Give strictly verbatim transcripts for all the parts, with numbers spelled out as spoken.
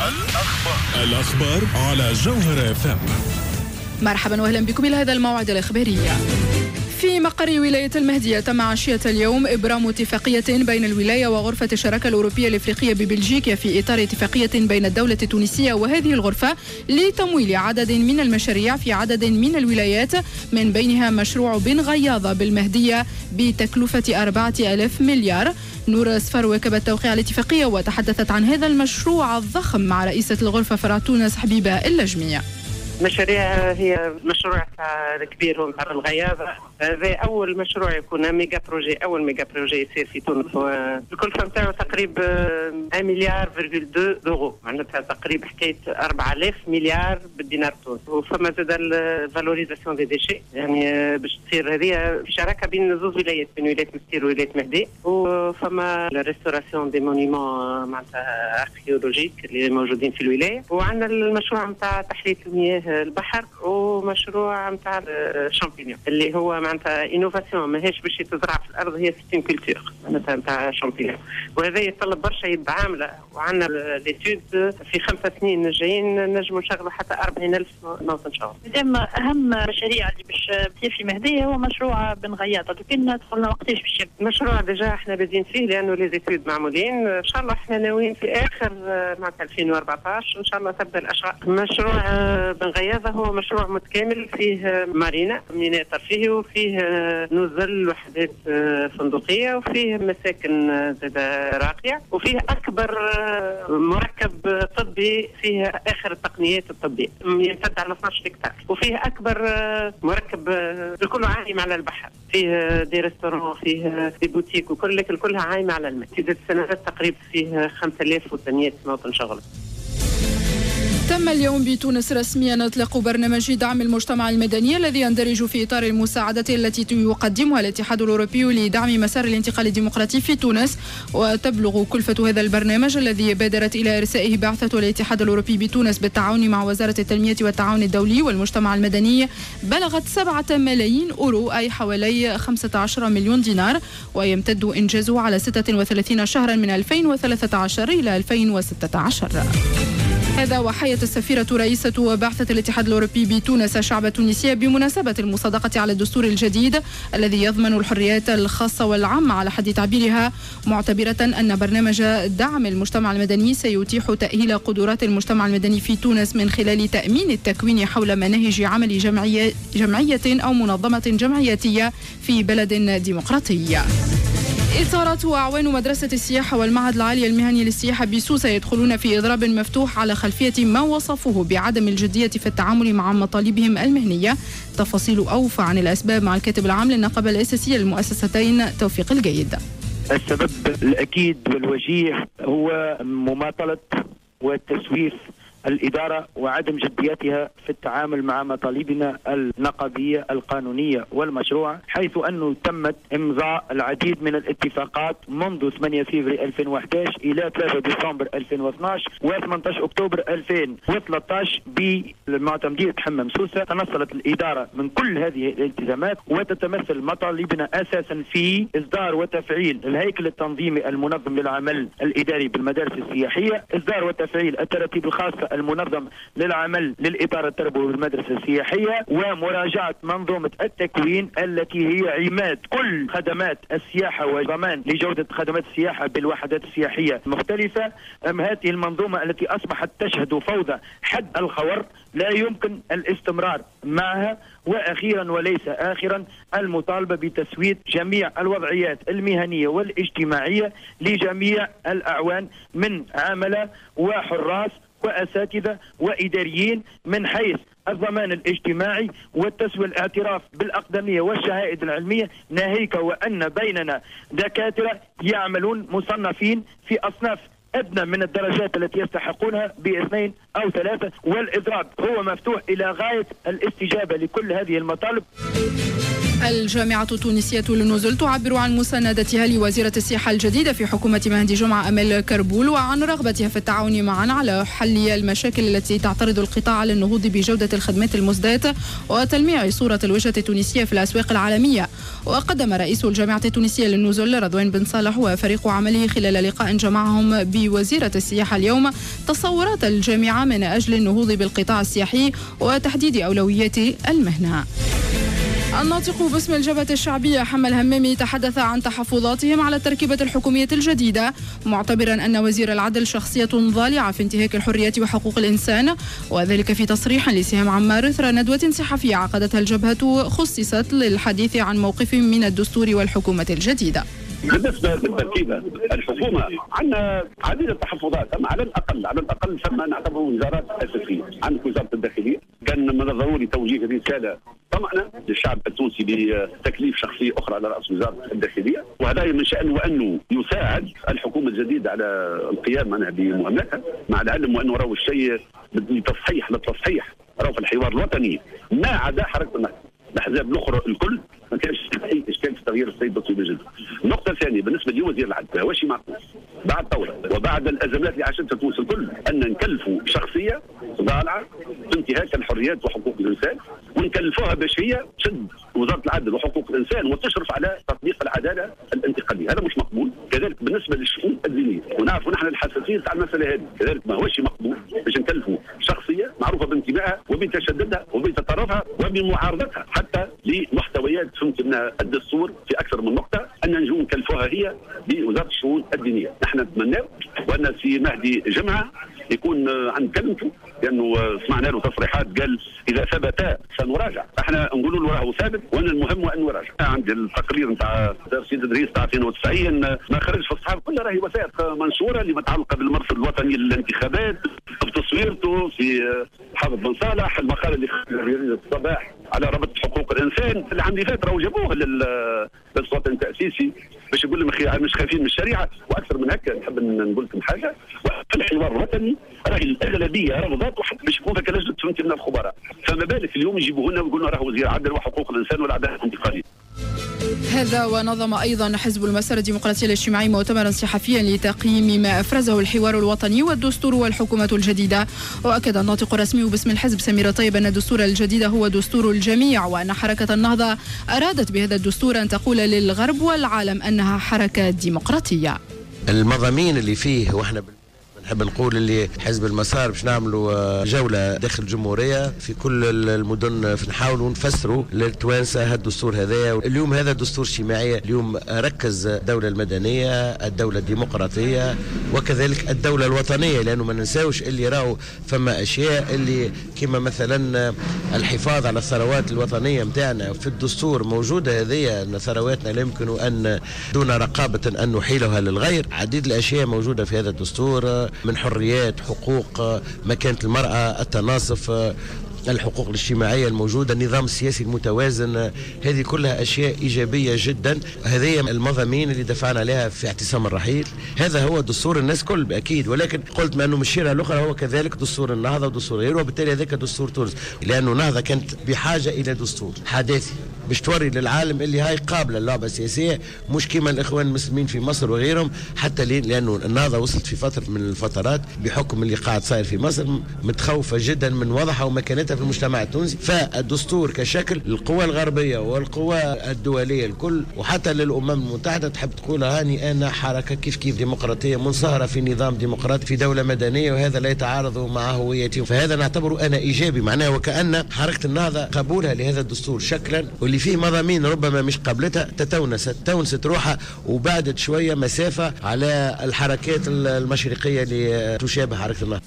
الأخبار الأخبار على جوهر اف ام. مرحبا واهلا بكم الى هذا الموعد الاخباري. في مقر ولاية المهدية تم عشية اليوم إبرام اتفاقية بين الولاية وغرفة الشراكة الأوروبية الإفريقية ببلجيكا في إطار اتفاقية بين الدولة التونسية وهذه الغرفة لتمويل عدد من المشاريع في عدد من الولايات، من بينها مشروع بن غياضة بالمهدية بتكلفة أربعة آلاف مليار. نور أصفر وكبت توقيع الاتفاقية وتحدثت عن هذا المشروع الضخم مع رئيسة الغرفة فرع تونس حبيبة اللجمية. مشاريع هي مشروع كبير هو نتاع الغياضة. هذا أول مشروع يكون ميجا بروجي، أول ميجا بروجي يصير في تونس. الكلفة نتاعو تقريبا واحد مليار فاصلة اثنين دورو، معناتها تقريبا حكاية أربعة آلاف مليار بالدينار التونسي. وفما زاد الفالوريزاسيون دي ديشي، يعني باش تصير هذه في شراكة بين زوج ولايات، بين ولاية مستير وولاية مهدي. وفما ريستوراسيون دي مونيمون معناتها اركيولوجيك اللي موجودين في الولاية. وعندنا المشروع نتاع تحلية المياه البحر، ومشروع نتاع الشامبينيون اللي هو معناتها انوفاسيون ماهيش باش تزرع في الارض، هي سيستم كولتور معناتها نتاع شامبينيون. وهذا يتطلب برشا يد عامله، وعندنا ليتود في خمسة سنين الجايين نجموا نشغلوا حتى أربعين ألف نوط ان شاء الله. مادام اهم مشاريع اللي باش تبدا في مهديه هو مشروع بن غياضة، لكن دخلنا وقتاش باش يبدا المشروع؟ ديجا احنا بادين فيه لانه لي زيتود معمولين، ان شاء الله احنا ناويين في اخر معناتها ألفين وأربعطاش ان شاء الله تبدا الاشغال. مشروع بن غياضة هو مشروع متكامل، فيه مارينا ميناء ترفيهي، وفيه نزل وحدات فندقيه، وفيه مساكن راقيه، وفيه اكبر مركب طبي فيه اخر التقنيات الطبيه يمتد على اثناش هكتار، وفيه اكبر مركب الكل عايم على البحر، فيه دي ريستورون، فيه دي بوتيك، وكل كلها عايمه على الماء. في السنوات تقريبا فيه خمسة آلاف وثمانمائة مواطن شغل. تم اليوم بتونس رسميا اطلاق برنامج دعم المجتمع المدني الذي يندرج في اطار المساعدة التي يقدمها الاتحاد الاوروبي لدعم مسار الانتقال الديمقراطي في تونس. وتبلغ كلفة هذا البرنامج الذي بادرت الى ارسائه بعثة الاتحاد الاوروبي بتونس بالتعاون مع وزارة التنمية والتعاون الدولي والمجتمع المدني بلغت سبعة ملايين اورو، اي حوالي خمسة عشر مليون دينار، ويمتد انجازه على ستة وثلاثين شهرا من ألفين وثلاثة عشر الى ألفين وستة عشر. هذا وحيت السفيرة رئيسة بعثة الاتحاد الأوروبي بتونس الشعب التونسي بمناسبة المصادقة على الدستور الجديد الذي يضمن الحريات الخاصة والعامة على حد تعبيرها، معتبرة أن برنامج دعم المجتمع المدني سيتيح تأهيل قدرات المجتمع المدني في تونس من خلال تأمين التكوين حول مناهج عمل جمعية, جمعية أو منظمة جمعياتية في بلد ديمقراطي. إطارات وأعوان مدرسة السياحة والمعهد العالي المهني للسياحة بسوسة يدخلون في إضراب مفتوح على خلفية ما وصفوه بعدم الجدية في التعامل مع مطالبهم المهنية. تفاصيل أوفى عن الأسباب مع الكاتب العام للنقابة الأساسية للمؤسستين توفيق الجيد. السبب الأكيد والوجيه هو مماطلة والتسويف الإدارة وعدم جديتها في التعامل مع مطالبنا النقابية القانونية والمشروعة، حيث أنه تمت إمضاء العديد من الاتفاقات منذ ثمانية فبراير ألفين وأحد عشر إلى ثلاثة ديسمبر ألفين واثني عشر وثمانية عشر أكتوبر ألفين وثلاثة عشر بالمعتمدية حمام سوسة. تنصلت الإدارة من كل هذه الالتزامات، وتتمثل مطالبنا أساسا في إصدار وتفعيل الهيكل التنظيمي المنظم للعمل الإداري بالمدارس السياحية، إصدار وتفعيل التراتيب الخاصة المنظم للعمل للإدارة التربوية بالمدرسة السياحية، ومراجعة منظومة التكوين التي هي عماد كل خدمات السياحة وضمان لجودة خدمات السياحة بالوحدات السياحية المختلفة. أم هذه المنظومة التي أصبحت تشهد فوضى حد الخور لا يمكن الاستمرار معها. وأخيرا وليس آخرا المطالبة بتسوية جميع الوضعيات المهنية والاجتماعية لجميع الأعوان من عملة وحراس وأساتذة وإداريين من حيث الضمان الاجتماعي والتسوية الاعتراف بالأقدمية والشهائد العلمية، ناهيك وأن بيننا دكاترة يعملون مصنفين في أصناف أدنى من الدرجات التي يستحقونها باثنين أو ثلاثة، والإضراب هو مفتوح إلى غاية الاستجابة لكل هذه المطالب. الجامعة التونسية للنزل تعبر عن مساندتها لوزيرة السياحة الجديدة في حكومة مهدي جمعة أمل كربول وعن رغبتها في التعاون معا على حل المشاكل التي تعترض القطاع على النهوض بجودة الخدمات المزداة وتلميع صورة الوجهة التونسية في الأسواق العالمية. وقدم رئيس الجامعة التونسية للنزل رضوان بن صالح وفريق عمله خلال لقاء جمعهم بوزيرة السياحة اليوم تصورات الجامعة من أجل النهوض بالقطاع السياحي وتحديد أولويات المهنة. الناطق باسم الجبهة الشعبية حمل همامي تحدث عن تحفظاتهم على التركيبة الحكومية الجديدة، معتبرا أن وزير العدل شخصية ضالعة في انتهاك الحريات وحقوق الإنسان، وذلك في تصريح لسهام عمار إثر ندوة صحفية عقدتها الجبهة خصصت للحديث عن موقف من الدستور والحكومة الجديدة. بالنسبه للتركيبه الحكومه عندنا عديد التحفظات، اما على الاقل على الاقل ثم نعتبر وزارات اساسيه. عندك وزاره الداخليه كان من الضروري توجيه رساله طمأنة للشعب التونسي بتكليف شخصيه اخرى على راس وزاره الداخليه، وهذا من شانه انه يساعد الحكومه الجديده على القيام معناها بمهمتها، مع العلم وانه راهو الشيء لتصحيح للتصحيح راهو في الحوار الوطني ما عدا حركه النهضه. الاحزاب الاخرى الكل ما كانش اي اشكال في تغيير السيد التصويبي جدا. النقطه الثانيه بالنسبه لوزير العدل، واش معقول بعد الثوره وبعد الازمات اللي عاشتها تونس الكل ان نكلفوا شخصيه ضالعه في انتهاك الحريات وحقوق الانسان، ونكلفوها باش هي تشد وزاره العدل وحقوق الانسان وتشرف على تطبيق العداله الانتقاليه. هذا مش مقبول. كذلك بالنسبه للشؤون الدينيه، ونعرفوا نحن الحساسيه تاع المساله هذه، كذلك ما هوش مقبول باش نكلفوا شخصيه معروفه بانتمائها وبتشددها وبتطرفها وبمعارضتها حتى لمحتويات فهمت منها الدستور في اكثر من نقطه، ان نجوا نكلفوها هي بوزاره الشؤون الدينيه. نحن نتمنى وان في مهدي جمعه يكون عند كلمته، لانه سمعنا له تصريحات قال اذا ثبتا سنراجع. احنا نقولوا له راهو ثابت وان المهم انه يراجع. عندي التقرير نتاع سيد ادريس تاع اثنين وتسعين ما خرج في الصحافه كلها، راهي وثائق منشوره اللي متعلقه بالمرصد الوطني للانتخابات، بتصويرته في حافظ بن صالح، المقال اللي خرج في الصباح على ربط حقوق الانسان اللي عندي فات راهو جابوه للصوت التاسيسي باش يقول لهم مش خايفين من الشريعه. واكثر من هكا نحب نقول لكم حاجه، في الحوار الوطني راهي الاغلبيه رفضت وحتى باش يكون هكا لجنه فهمتي من الخبراء، فما بالك اليوم يجيبوه لنا ويقولوا راه وزير عدل وحقوق الانسان والعداله الانتقاليه. هذا ونظم أيضا حزب المسار الديمقراطي الاجتماعي مؤتمرا صحفيا لتقييم ما أفرزه الحوار الوطني والدستور والحكومة الجديدة. وأكد الناطق الرسمي باسم الحزب سمير طيب أن الدستور الجديد هو دستور الجميع، وأن حركة النهضة أرادت بهذا الدستور أن تقول للغرب والعالم أنها حركة ديمقراطية. المضامين اللي فيه واحنا نحب نقول اللي حزب المسار باش نعملوا جولة داخل الجمهورية في كل المدن، في نحاولوا نفسروا للتوانسة هذا الدستور هذايا. اليوم هذا الدستور اجتماعي، اليوم ركز الدولة المدنية، الدولة الديمقراطية، وكذلك الدولة الوطنية، لأنه ما ننساوش اللي راهو فما أشياء اللي كما مثلا الحفاظ على الثروات الوطنية متاعنا في الدستور موجودة. هذه أن ثرواتنا لا يمكن أن دون رقابة أن نحيلها للغير. عديد الأشياء موجودة في هذا الدستور من حريات، حقوق، مكانة المرأة، التناصف، الحقوق الاجتماعية الموجودة، النظام السياسي المتوازن، هذه كلها أشياء إيجابية جدا. هذه المضامين اللي دفعنا عليها في اعتصام الرحيل. هذا هو دستور الناس كل أكيد، ولكن قلت ما أنه من الشيرة الأخرى هو كذلك دستور النهضة ودستور غيره، وبالتالي هذاك دستور تونس، لأنه النهضة كانت بحاجة إلى دستور حداثي باش توري للعالم اللي هاي قابلة اللعبة السياسية، مش كما الإخوان المسلمين في مصر وغيرهم. حتى لأنه النهضة وصلت في فترة من الفترات بحكم اللي قاعد صاير في مصر متخوفة جدا من وضعها ومكانتها في المجتمع التونسي. فالدستور كشكل القوى الغربية والقوى الدولية الكل وحتى للأمم المتحدة تحب تقول هاني أنا حركة كيف كيف ديمقراطية منصهرة في نظام ديمقراطي في دولة مدنية، وهذا لا يتعارض مع هويتهم. فهذا نعتبره أنا إيجابي، معناه وكأن حركة النهضة قبولها لهذا الدستور شكلا واللي فيه مضامين ربما مش قبلتها تتونست تونست روحها وبعدت شوية مسافة على الحركات المشرقية اللي تشابه حركة النهضة.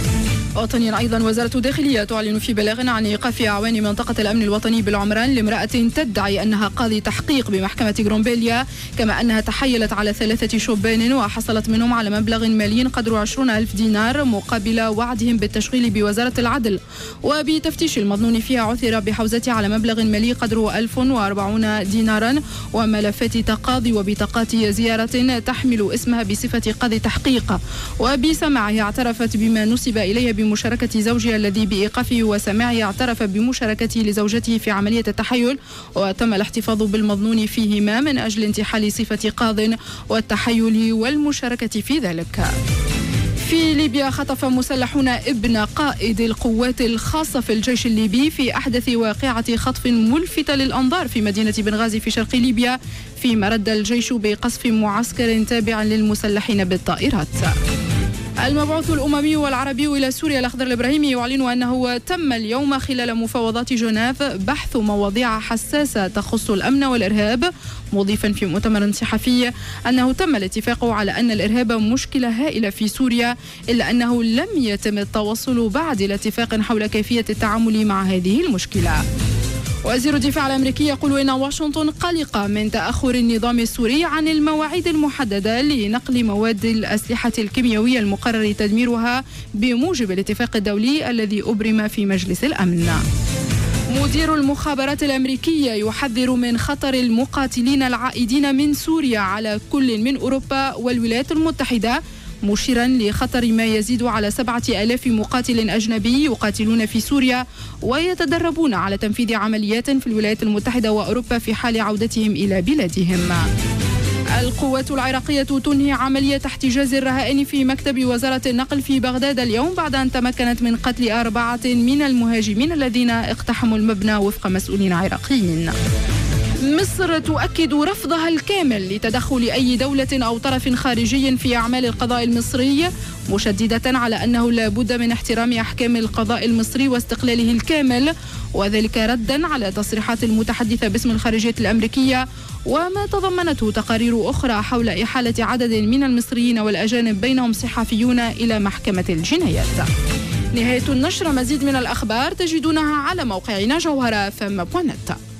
وطنيا أيضا وزارة الداخلية تعلن في بلاغ عن إيقاف أعوان منطقة الأمن الوطني بالعمران لامرأة تدعي أنها قاضي تحقيق بمحكمة غرومبيليا، كما أنها تحايلت على ثلاثة شبان وحصلت منهم على مبلغ مالي قدره عشرون ألف دينار مقابل وعدهم بالتشغيل بوزارة العدل. وبتفتيش المظنون فيها عثر بحوزتها على مبلغ مالي قدره ألف وأربعين دينارا وملفات تقاضي وبطاقات زيارة تحمل اسمها بصفة قاضي تحقيق. وبسماعها اعترفت بما نسب إليها بمشاركة زوجها الذي بإيقافه وسماعه اعترف بمشاركته لزوجته في عملية التحيل، وتم الاحتفاظ بالمضمون فيهما من أجل انتحال صفة قاض والتحيل والمشاركة في ذلك. في ليبيا خطف مسلحون ابن قائد القوات الخاصة في الجيش الليبي في أحدث واقعة خطف ملفتة للأنظار في مدينة بنغازي في شرق ليبيا، فيما رد الجيش بقصف معسكر تابع للمسلحين بالطائرات. المبعوث الأممي والعربي إلى سوريا الأخضر الإبراهيمي يعلن أنه تم اليوم خلال مفاوضات جنيف بحث مواضيع حساسة تخص الأمن والإرهاب، مضيفا في مؤتمر صحفي أنه تم الاتفاق على أن الإرهاب مشكلة هائلة في سوريا، إلا أنه لم يتم التوصل بعد إلى اتفاق حول كيفية التعامل مع هذه المشكلة. وزير الدفاع الأمريكي يقول إن واشنطن قلقة من تأخر النظام السوري عن المواعيد المحددة لنقل مواد الأسلحة الكيميائية المقرر تدميرها بموجب الاتفاق الدولي الذي أبرم في مجلس الأمن. مدير المخابرات الأمريكية يحذر من خطر المقاتلين العائدين من سوريا على كل من أوروبا والولايات المتحدة، مشيرا لخطر ما يزيد على سبعة آلاف مقاتل أجنبي يقاتلون في سوريا ويتدربون على تنفيذ عمليات في الولايات المتحدة وأوروبا في حال عودتهم إلى بلادهم. القوات العراقية تنهي عملية احتجاز الرهائن في مكتب وزارة النقل في بغداد اليوم بعد أن تمكنت من قتل أربعة من المهاجمين الذين اقتحموا المبنى وفق مسؤولين عراقيين. مصر تؤكد رفضها الكامل لتدخل أي دولة أو طرف خارجي في أعمال القضاء المصري، مشددة على أنه لا بد من احترام أحكام القضاء المصري واستقلاله الكامل، وذلك ردا على تصريحات المتحدثة باسم الخارجية الأمريكية وما تضمنته تقارير أخرى حول إحالة عدد من المصريين والأجانب بينهم صحفيون إلى محكمة الجنايات. نهاية النشر. مزيد من الأخبار تجدونها على موقعنا جوهرة فم دوت نت.